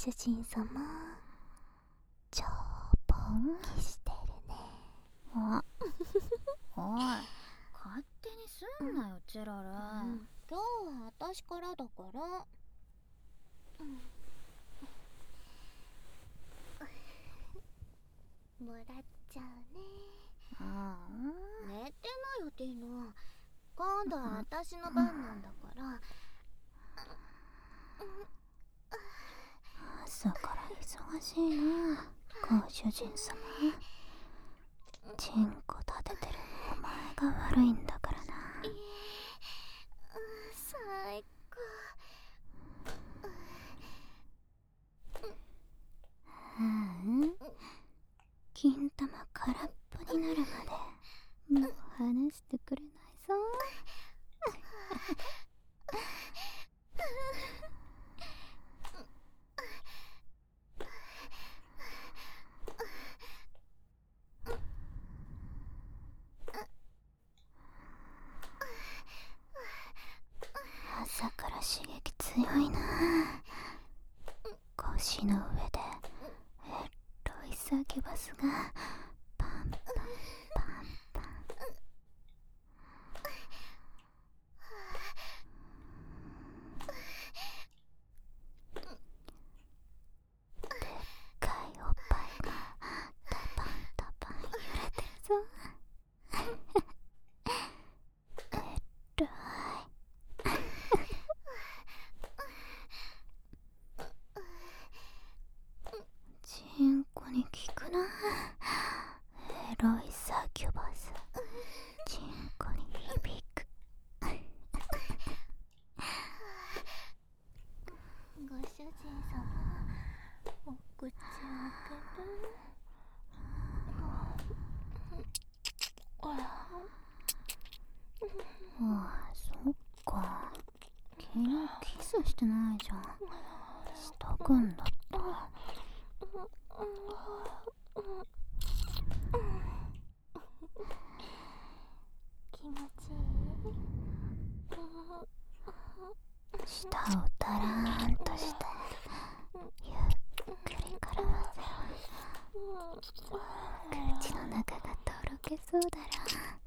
主人様、超ポンキしてるね。 おい、勝手にすんなよ、チェラル。今日は私からだから。 もらっちゃうね。 寝てなよ、ティノ。今度は私の番なんだから。 朝から忙しいな、ご主人様。チンコ立ててるお前が悪いんだからな。 最高。 金玉空っぽになるまでもう離してくれないぞ。朝から刺激強いな。腰の上でエロいサキュバスがパンパンパンパン。でっかいおっぱいがタパンタパン揺れてるぞ。エロい。チンコに効くな。エロいサキュバス、チンコに響く。 ご主人様、お口を開ける。 そっか。昨日キスしてないじゃん。しとくんだった。 気持ちいい。 舌をたらーんとしてゆっくり絡ませる。口の中がとろけそうだろ。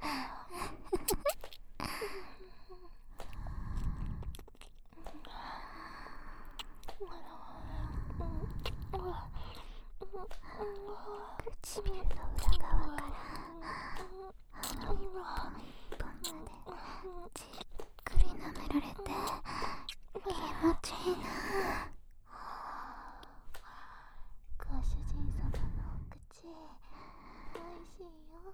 唇の裏側から歯の一本一本までじっくり舐められて気持ちいいな。 ご主人様のお口、おいしいよ。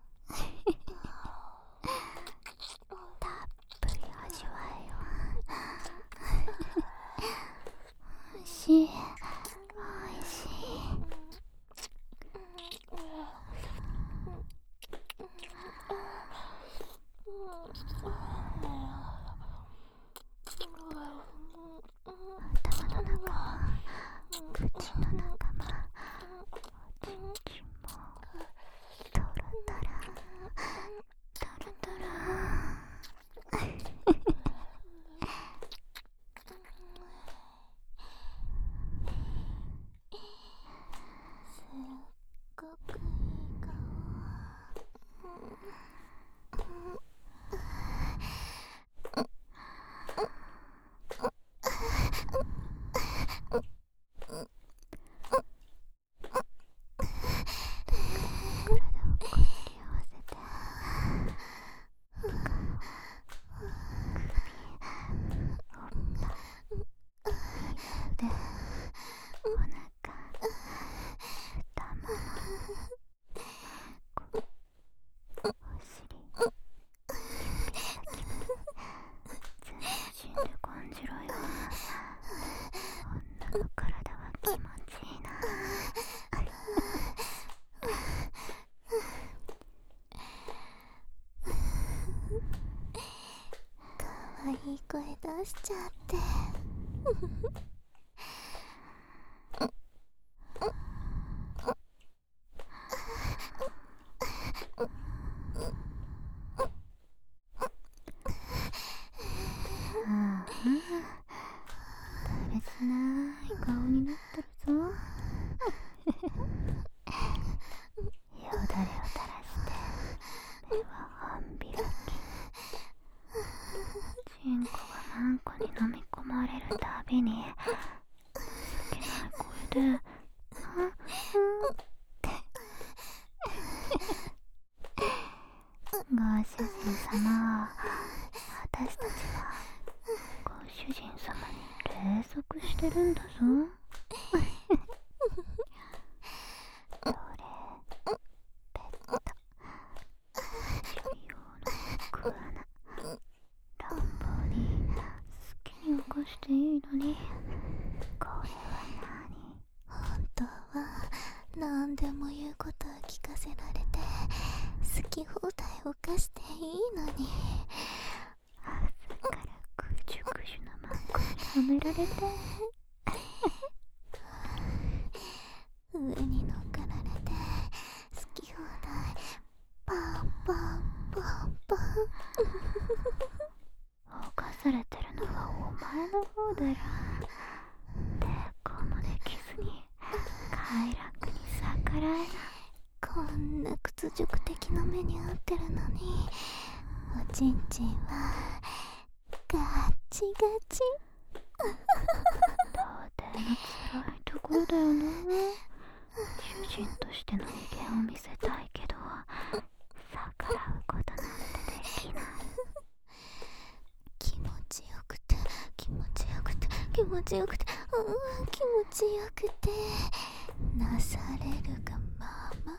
たっぷり味わえよ。おいしい、おいしい。頭の中も口の中もおちんちんもトロトロトロトロ。 すっごくいい顔。いい声出しちゃって。 だらしない顔になった何でも言うことは聞かせられて好き放題犯していいのに、朝からぐじゅぐじゅなまんこにはめられて上に乗っかられて好き放題パンパンパンパン犯されてるのはお前の方だろ。抵抗もできずに快楽に逆らえない。こんな屈辱的な目に遭ってるのにおちんちんはガッチガチ童貞の辛いところだよな。主人としての威厳を見せたいけど逆らうことなんてできない。気持ちよくて気持ちよくて気持ちよくて気持ちよくてなされるがまま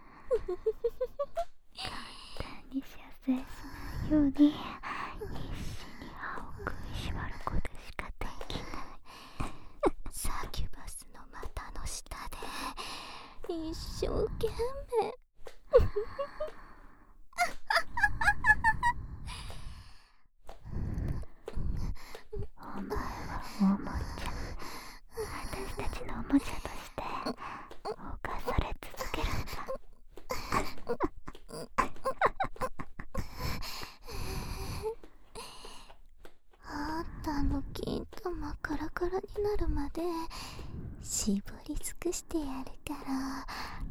簡単に射精しないように必死に歯を食いしばることしかできない。サキュバスの股の下で一生懸命お前はおもちゃ、私たちのおもちゃとして犯され続けるんだ。あんたの金玉カラカラになるまで絞り尽くしてやるから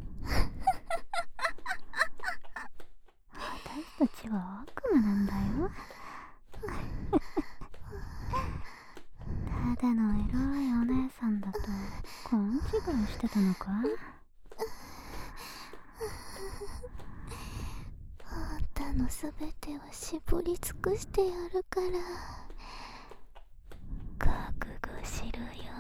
私たちは悪魔なんだよ。ただのエロいお姉さんだと勘違いしてたのか。あんたのすべてを絞り尽くしてやるから覚悟しろよ。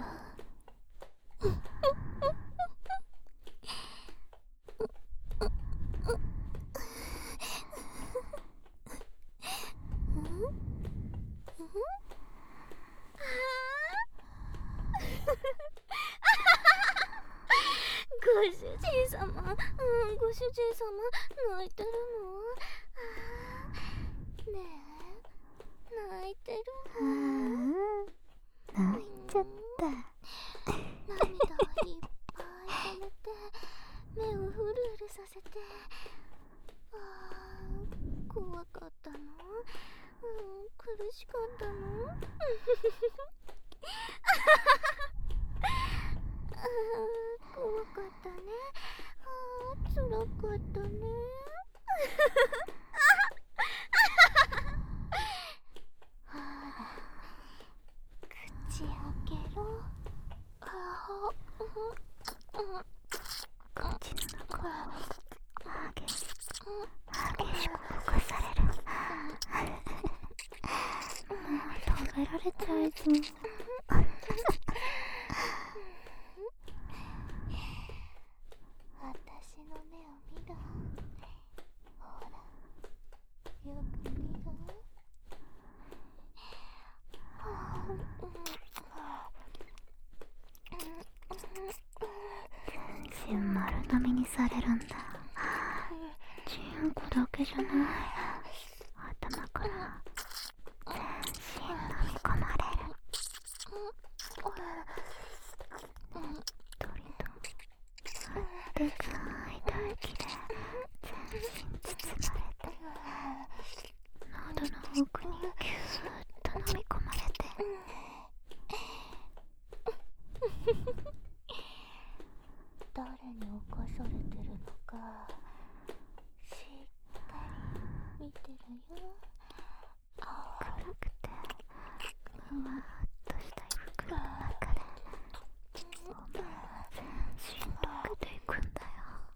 ご主人様、ご主人様、泣いてるの？ねえ、泣いてるの？泣いちゃった。涙をいっぱい溜めて、目をフルフルさせて。怖かったの？苦しかったの？怖かったね。辛かったね。ほら、口開けろ。口の中を激しく動かされる。もう食べられちゃいそう。私の目を見ろ。ほら、よく見ろ。全身丸飲みにされるんだ。チンコだけじゃない。頭から全身飲み込まれる。鳥とでかい唾液で全身包まれて、喉の奥にギューッと飲み込まれて、誰に侵されてるのかしっかり見てるよ。暗くてふわっとした袋の中でお前は全身溶けていくんだよ。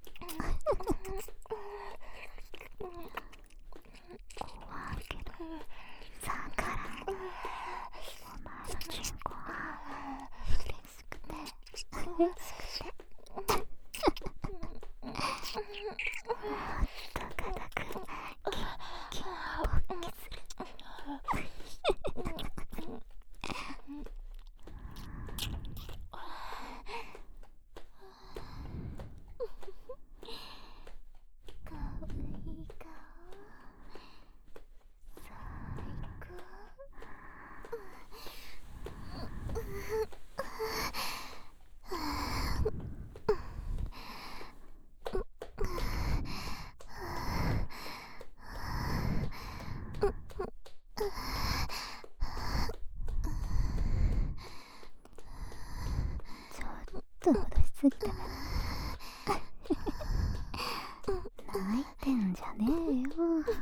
怖いけど逆らえない。お前のチンコは嬉しくて嬉しくてもっと硬くキンキン勃起する。 すぎたかな。泣いてんじゃねえよ。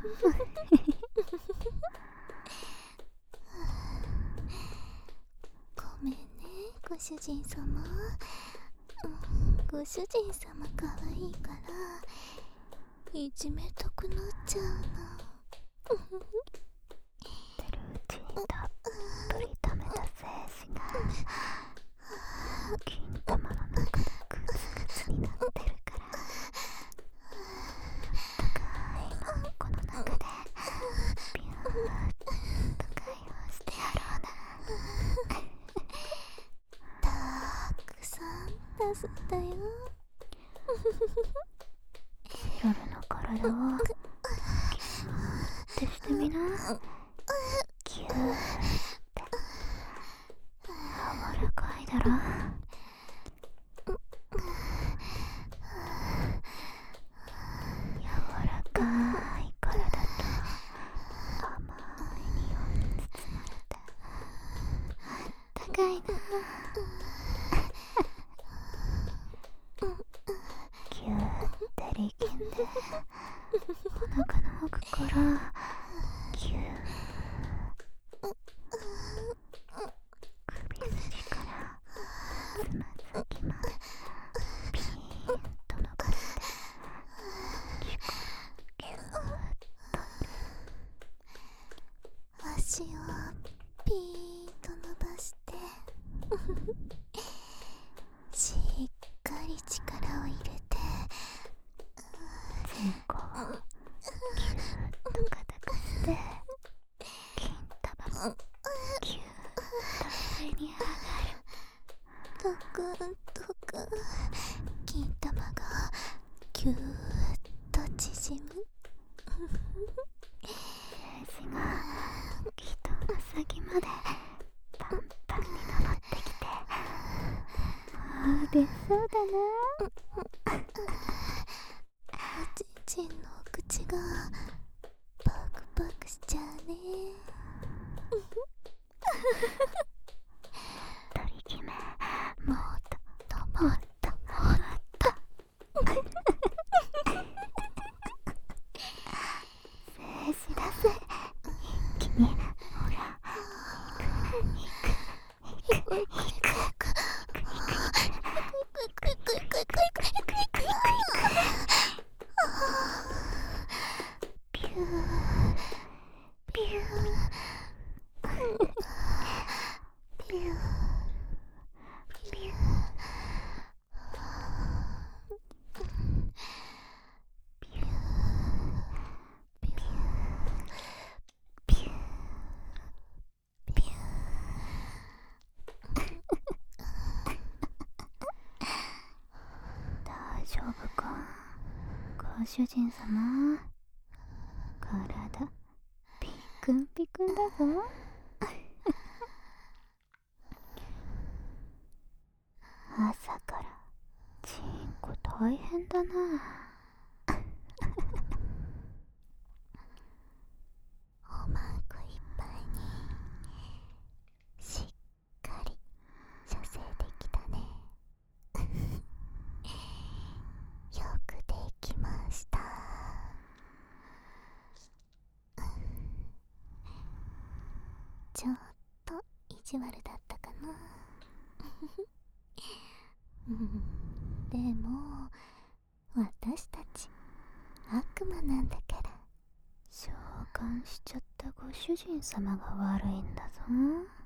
ごめんね、ご主人様。ご主人様かわいいからいじめたくなっちゃうの。 てるうちにたっぷり溜めた精子が金玉の中でグツグツになってるから、高いマンコの中でビューッと解放してやろうな。 たくさん出すんだよ。 チロルの体をギューってしてみな。ギューって柔らかいだろ。柔らかい体と甘い匂いに包まれてあったかいな。ギューって力んでお腹の奥からギュー首筋からつま先までピーンと伸ばしてギューッと足をピーンと伸ばしてしっかり力を入れて前後をギューッと硬くして金玉もギューッと上に上がる。 ドクンドクン、金玉がギューッと縮む。 精子が人の先までパンパンに登ってきて、出そうだな。 おちんちんのお口がパクパクしちゃうね。 鳥姫、もっともっともっと精子出せ。一気にほら行く行く行くピューピューピューピュー大丈夫かご主人様。体ピクンピクンだぞ。朝からチンコ大変だな。 おまんこいっぱいにしっかり射精できたね。よくできました。ちょっと意地悪だったかな。でも私たち悪魔なんだから。 召喚しちゃったご主人様が悪いんだぞ。